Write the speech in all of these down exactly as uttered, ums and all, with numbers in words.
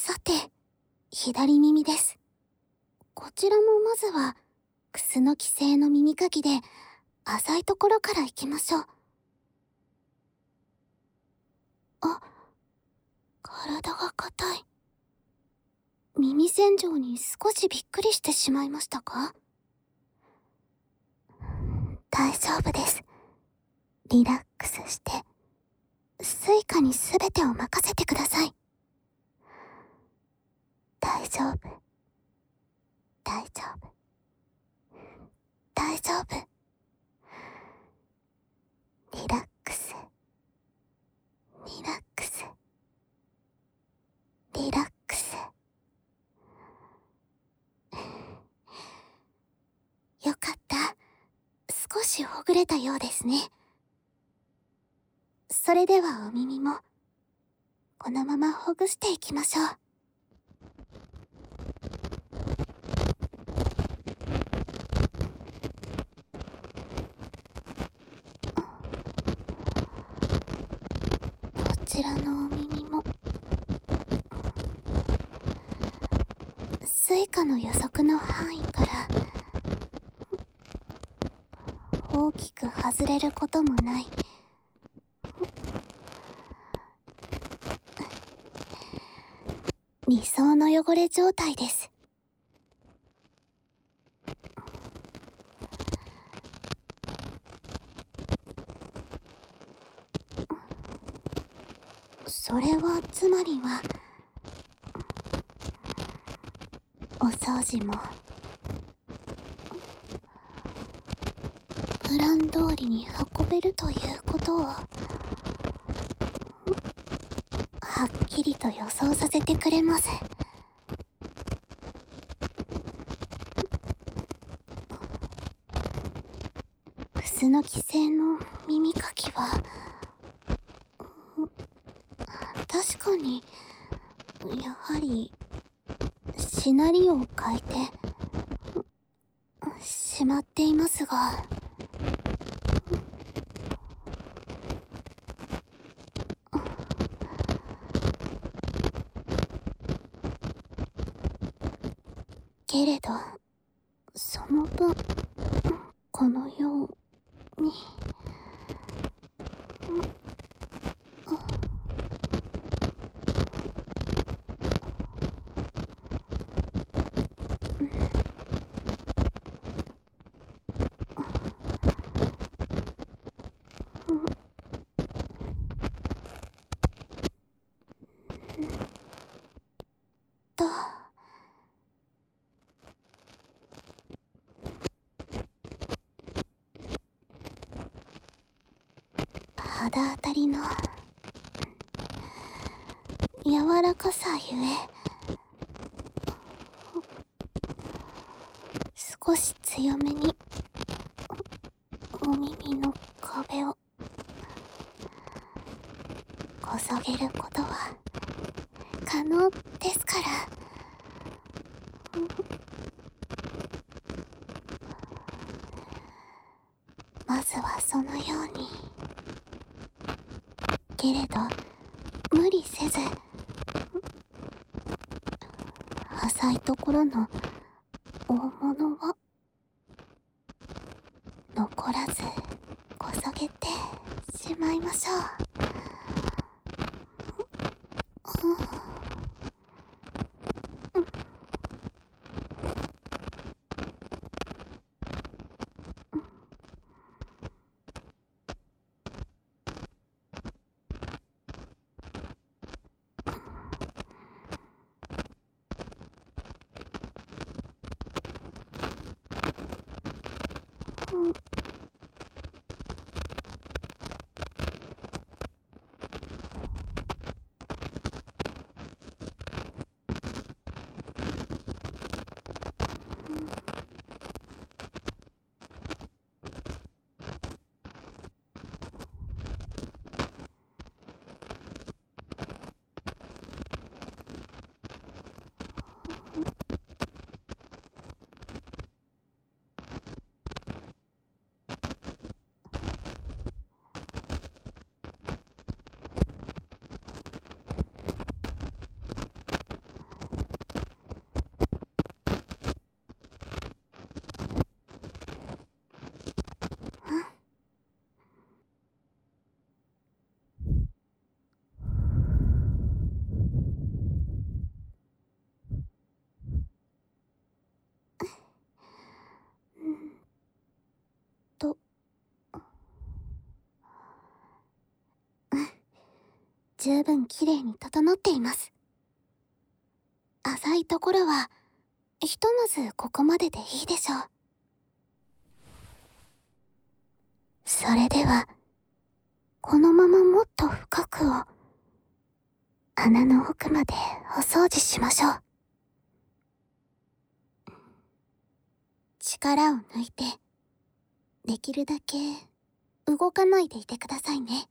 さて、左耳です。こちらもまずは、クスノキ製の耳かきで、浅いところから行きましょう。あ、体が硬い。耳洗浄に少しびっくりしてしまいましたか？大丈夫です。リラックスして、スイカにすべてを任せてください。大丈夫。大丈夫。大丈夫。リラックス。リラックス。リラックス。よかった。少しほぐれたようですね。それではお耳も、このままほぐしていきましょう。こちらのお耳も、スイカの予測の範囲から大きく外れることもない理想の汚れ状態です。それはつまりは、お掃除もプラン通りに運べるということをはっきりと予想させてくれます。クスノキ製の耳かきは確かにやはりシナリオを変えてしまっていますが、けれどその分このようにと肌当たりの柔らかさゆえ少し強めにお耳の壁をこそげることは可能ですから。まずはそのように。けれど無理せず、浅いところの大物を残らずこそげてしまいましょう。 十分きれいに整っています。浅いところはひとまずここまででいいでしょう。それではこのままもっと深くを穴の奥までお掃除しましょう。力を抜いてできるだけ動かないでいてくださいね。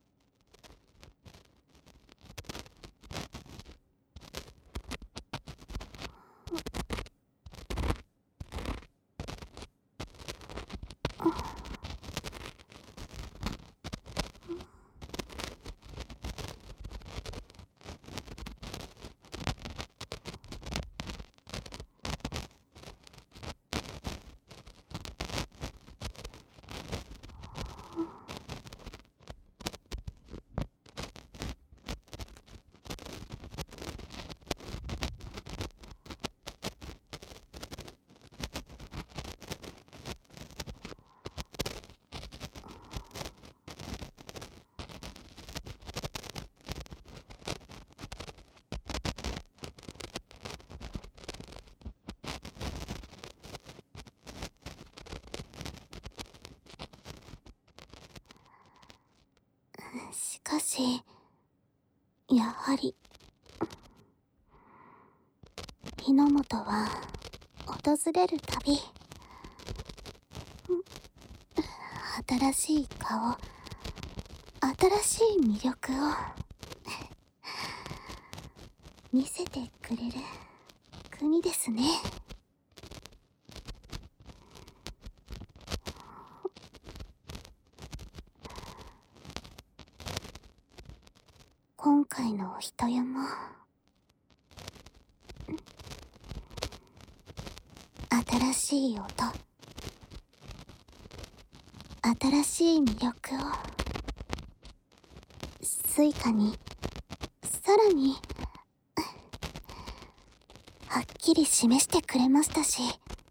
しかし、やはり日の本は訪れるたび新しい顔、新しい魅力を見せてくれる国ですね。今回のお人よも新しい音、新しい魅力をスイカにさらにはっきり示してくれましたし、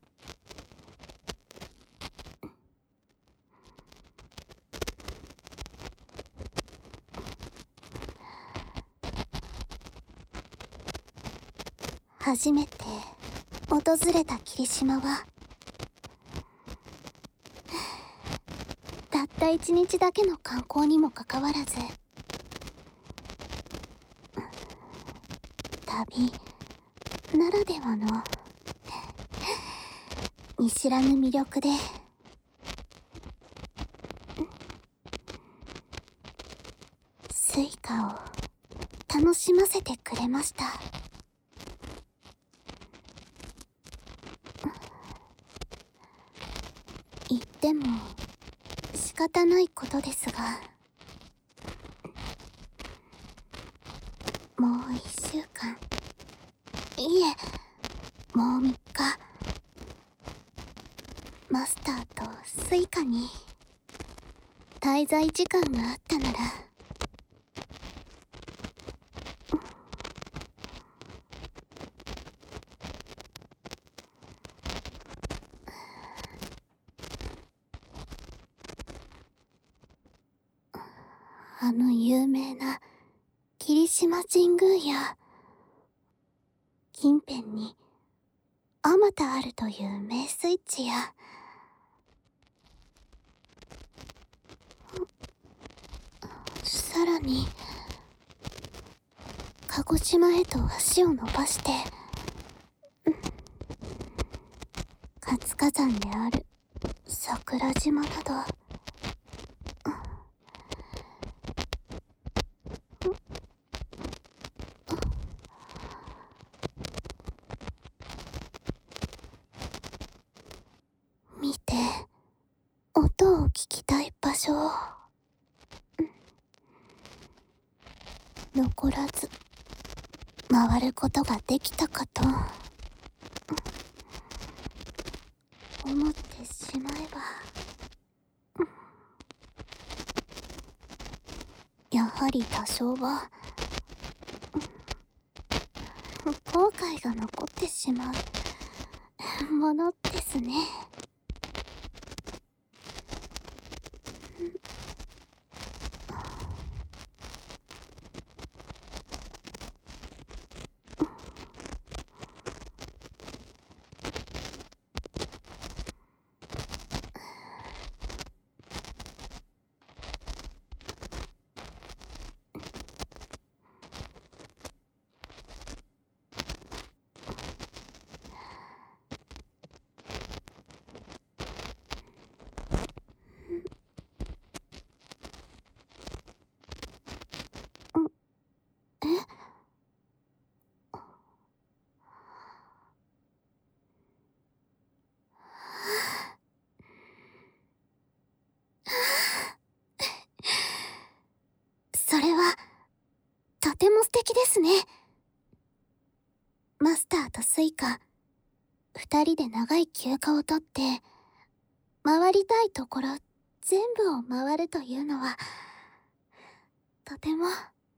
初めて訪れた霧島はたった一日だけの観光にもかかわらず、旅ならではの見知らぬ魅力でスイカを楽しませてくれました。言っても仕方ないことですが、もう一週間、いえもう三日、マスターとスイカに滞在時間があったなら、あの有名な霧島神宮や近辺にあまたあるという名水地や、さらに鹿児島へと足を伸ばして活火山である桜島など、見て音を聞きたい場所を残らず回ることができたかと思ってしまえば、やはり多少は後悔が残ってしまうものですね。 それは、とても素敵ですね。マスターとスイカ、二人で長い休暇をとって、回りたいところ全部を回るというのは、とても。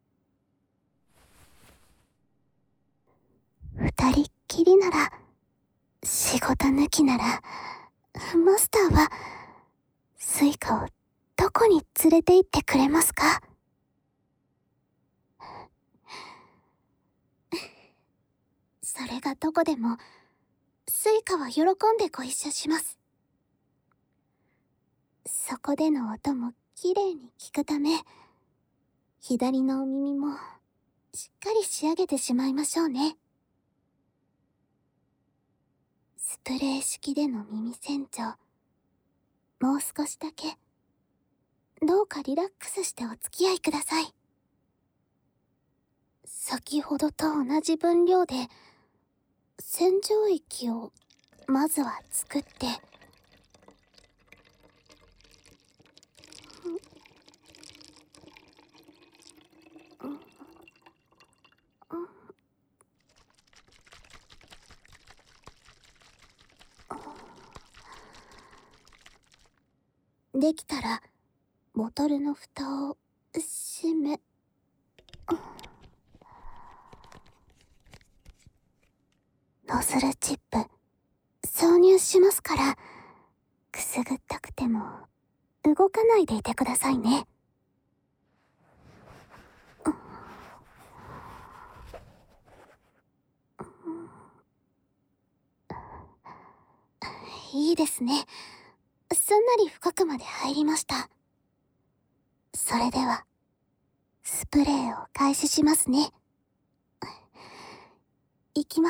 二人っきりなら、仕事抜きなら、マスターは、スイカをどこに連れて行ってくれますか？それがどこでも、スイカは喜んでご一緒します。そこでの音もきれいに聞くため、左のお耳もしっかり仕上げてしまいましょうね。スプレー式での耳洗浄、もう少しだけ、どうかリラックスしてお付き合いください。先ほどと同じ分量で、洗浄液をまずは作って、できたらボトルの蓋を閉め、ノズルチップ挿入しますから、くすぐったくても動かないでいてくださいね。いいですね。すんなり深くまで入りました。それでは、スプレーを開始しますね。いきます。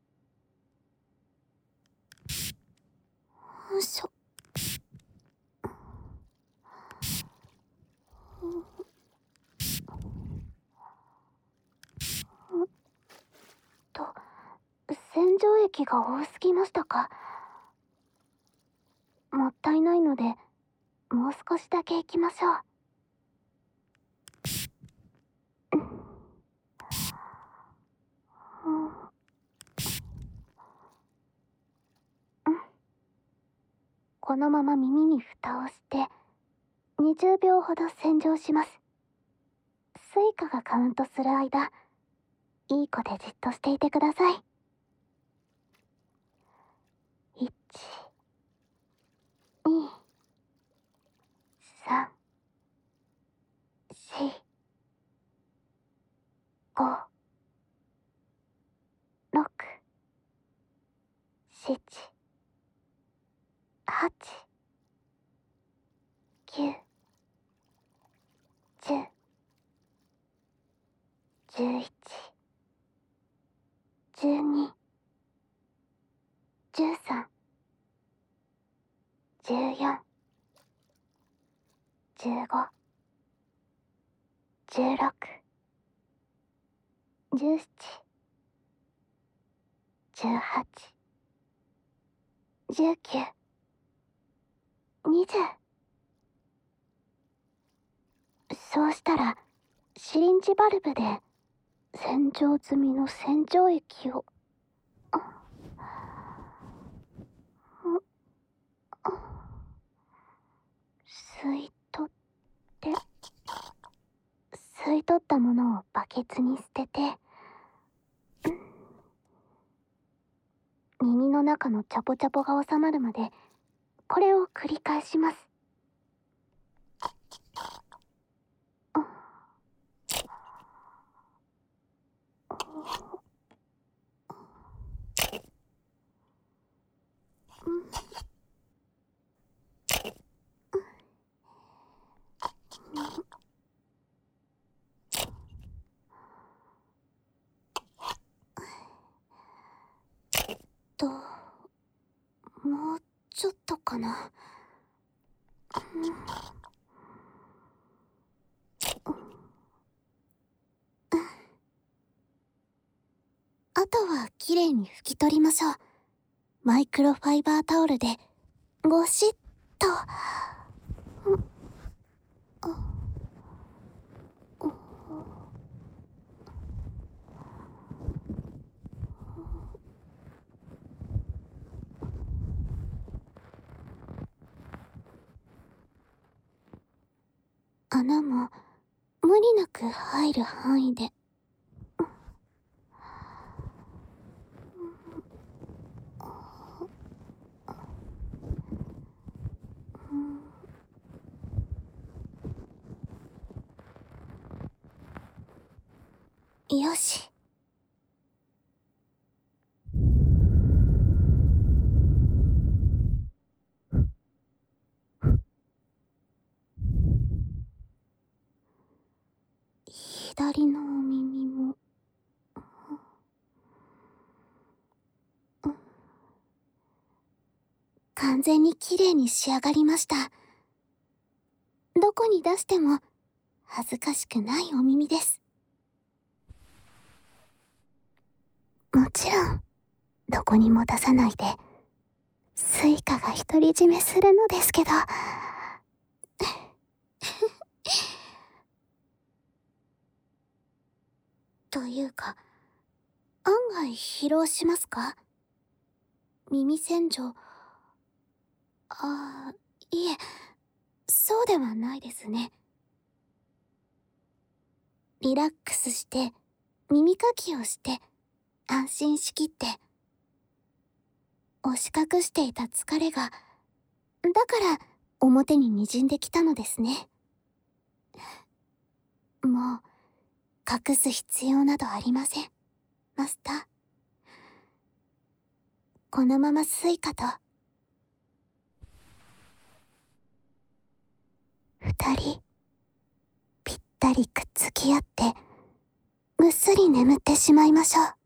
よいしょ。と、洗浄液が多すぎましたか？もったいないので、もう少しだけいきましょう。このまま耳に蓋をしてにじゅうびょうほど洗浄します。スイカがカウントする間、いい子でじっとしていてください。いち、に、さん、し、ご、ろく、しち、はち、きゅう、じゅう、じゅういち、じゅうに、じゅうさん、じゅうよん、じゅうご、じゅうろく、じゅうなな、じゅうはち、じゅうきゅう、にじゅう。そうしたら、シリンジバルブで洗浄済みの洗浄液を、吸い取って、吸い取ったものをバケツに捨てて、耳の中のチャポチャポが収まるまで、これを繰り返します。と、もうちょっとかな。あとはきれいに拭き取りましょう。マイクロファイバータオルでゴシッと。 穴も無理なく入る範囲で。よし。左のお耳も、完全にきれいに仕上がりました。どこに出しても恥ずかしくないお耳です。もちろんどこにも出さないでスイカが独り占めするのですけどというか、案外疲労しますか？耳洗浄。ああ、いえ、そうではないですね。リラックスして耳かきをして安心しきって押し隠していた疲れが、だから表ににじんできたのですね。もう隠す必要などありません、マスター。このままスイカと二人ぴったりくっつき合ってぐっすり眠ってしまいましょう。